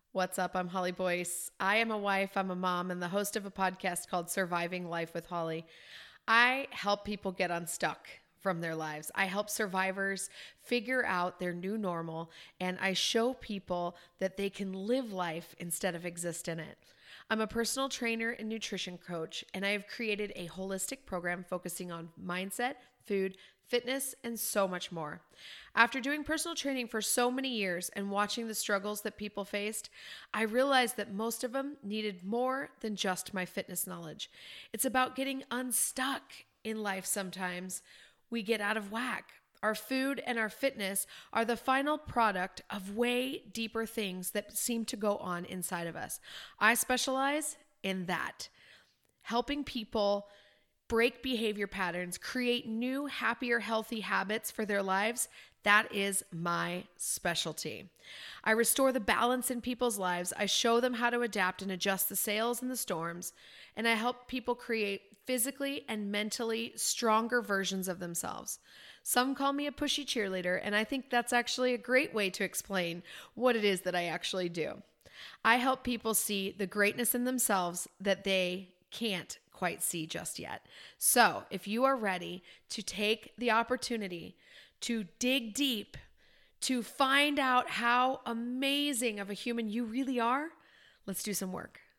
What's up? I'm Holly Boyce. I am a wife, I'm a mom, and the host of a podcast called Surviving Life with Holly. I help people get unstuck from their lives. I help survivors figure out their new normal, and I show people that they can live life instead of exist in it. I'm a personal trainer and nutrition coach, and I have created a holistic program focusing on mindset, food, fitness, and so much more. After doing personal training for so many years and watching the struggles that people faced, I realized that most of them needed more than just my fitness knowledge. It's about getting unstuck in life sometimes. We get out of whack. Our food and our fitness are the final product of way deeper things that seem to go on inside of us. I specialize in that, helping people break behavior patterns, create new, happier, healthy habits for their lives. That is my specialty. I restore the balance in people's lives. I show them how to adapt and adjust the sails and the storms. And I help people create physically and mentally stronger versions of themselves. Some call me a pushy cheerleader, and I think that's actually a great way to explain what it is that I actually do. I help people see the greatness in themselves that they can't quite see just yet. So if you are ready to take the opportunity to dig deep, to find out how amazing of a human you really are, let's do some work.